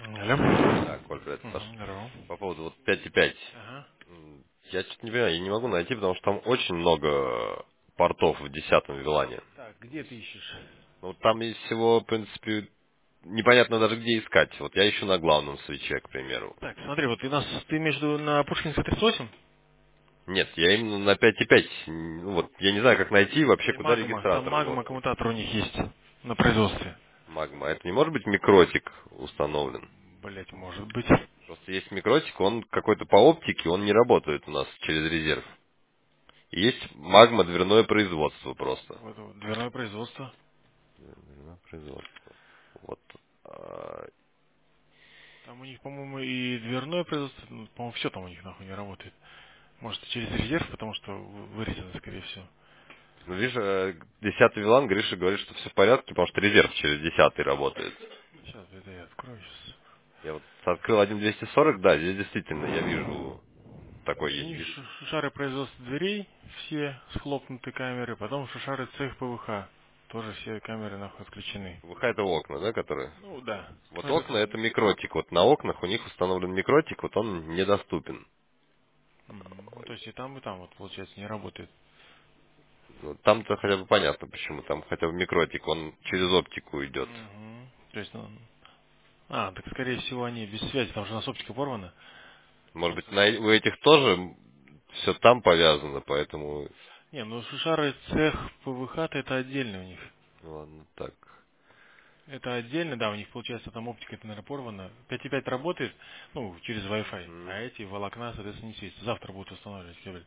Алло. Да, Коль, привет, Саш. Здорово. По поводу вот 5.5. Ага. Я что-то не понимаю, я не могу найти, потому что там очень много портов в 10-м Вилане. Так, где ты ищешь? Ну, вот там есть всего, в принципе, непонятно даже где искать. Вот я ищу на главном свече, к примеру. Так, смотри, вот ты между на Пушкинской 38? Нет, я именно на 5.5. Ну, вот я не знаю, как найти вообще, Или куда Магма? Там регистратор Магма нужен. коммутатор у них есть на производстве. Магма. Это не может быть микротик установлен? Блять, может быть. Просто есть микротик, он какой-то по оптике, он не работает у нас через резерв. И есть магма дверное производство просто. Вот дверное производство. Дверное производство. Вот. а, Там у них, по-моему, и дверное производство, ну, по-моему, все там у них нахуй не работает. Может, через резерв, потому что вырезано, скорее всего. Ну, видишь, 10-й Вилан, Гриша говорит, что все в порядке, потому что резерв через 10-й работает. Сейчас, это я открою сейчас. Я вот открыл 1.240, да, здесь действительно я вижу, такой У есть них бит. шары производства дверей, все схлопнутые камеры, потом шары цех ПВХ. Тоже все камеры нахуй отключены. ВХ это окна, да, которые? Ну да. Вот Ну, это окна это микротик. Вот на окнах у них установлен микротик, вот он недоступен. Ну, то есть и там вот получается не работает. Ну, там-то хотя бы понятно, почему. Там хотя бы микротик, он через оптику идет. То есть, ну, так скорее всего они без связи, там же у нас оптика порвана. Может Сейчас. быть, у этих тоже все там повязано, поэтому... Не, ну шары цех ПВХ-то это отдельно у них. Ну, ладно, так. Это отдельно, да, у них получается там оптика это, наверное, порвана. 5.5 работает, ну, через Wi-Fi, а Мгм. эти волокна, соответственно, не светятся. Завтра будут устанавливать кабель.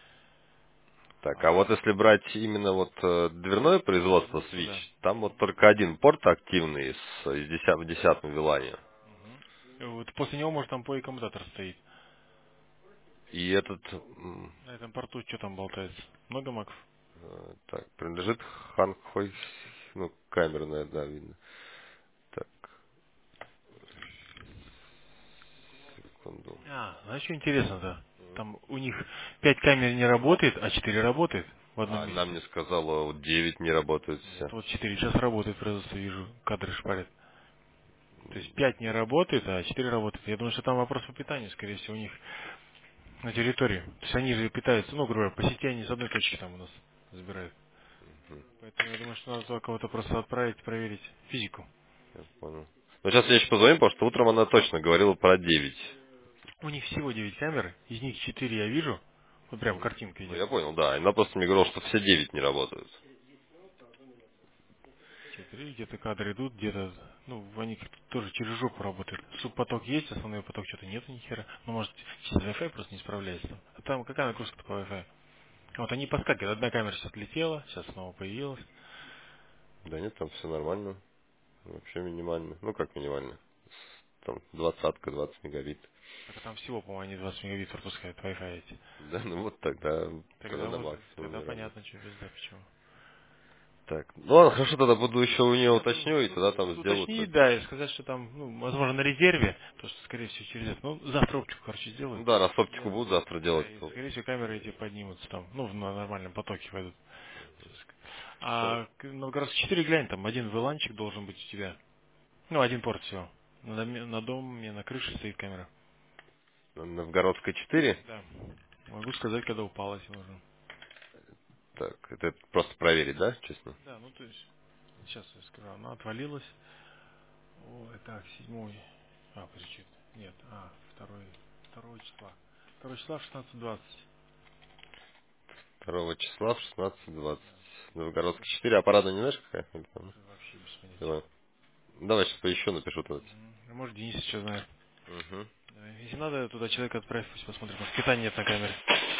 Так, а вот А если брать именно вот дверное дверное производство производство, Switch, да. там вот только один порт активный из 10 в 10 вилане. Вот после него, может, там по коммутатор стоит. И этот, На этом порту что там болтается? Много маков? так, принадлежит Ханхой, ну, камерная, да, видно. Так, секунду. Знаешь, что интересно-то? Там у них 5 камер не работает, а 4 работает в одном А она месте. мне сказала, вот 9 не работают Нет, все. вот 4 сейчас работает, производство вижу, кадры шпарят. То есть 5 не работает, а 4 работает. Я думаю, что там вопрос по питанию, скорее всего, у них на территории. То есть они же питаются, ну, грубо говоря, по сети они с одной точки там у нас забирают. Поэтому я думаю, что надо только кого-то просто отправить, проверить физику. Я понял. Ну, сейчас я еще позвоню, потому что утром она точно говорила про 9. У них всего 9 камер, из них 4 я вижу. Вот прям картинка Ну, идет. я понял, да. Она просто мне говорила, что все 9 не работают. 4 где-то кадры идут, где-то, ну, они как-то тоже через жопу работают. Субпоток есть, основной поток что-то нет ни хера. Ну, может, через Wi-Fi просто не справляется. А там какая нагрузка по Wi-Fi? Вот они подскакивают. Одна камера сейчас отлетела, сейчас снова появилась. Да нет, там все нормально. Вообще минимально. Ну, как минимально? Там 20 мегабит. Так а там всего, по-моему, они 20 мегабит пропускают Wi-Fi эти. Да, ну вот тогда Тогда на вот, максимуме, тогда наверное. понятно, что пизда, почему. Так, ну ладно, хорошо, тогда буду еще у нее Надо, уточню, и тогда там сделают уточнить, это. да, и сказать, что там, ну, возможно, на резерве, то, что, скорее всего, через это. Ну, завтра оптику, короче, Ну сделают. да, раз оптику Я, будут завтра да, делать, и, то скорее всего, камеры эти поднимутся там, ну, на нормальном потоке пойдут. все. А Новгородск 4 глянь, там один выланчик должен быть у тебя. Ну, один порт всего. На доме, на крыше стоит камера. Новгородская 4. Да. Могу сказать, когда упала, если нужно. Так, это просто проверить, да, честно? Да, ну то есть, сейчас я скажу, она отвалилась. Ой, так, 7. Подожди, нет, второго числа. 2 числа в 16:20. 2 числа в 16:20. Да. Новгородская 4, а парадная не знаешь какая? Или там? Вообще без понятия. Давай. Давай сейчас поищу, напишу тогда. Может, Денис еще знает. Угу. Да, если надо, туда человека отправь, пусть посмотрит. Может, питания нет на камере.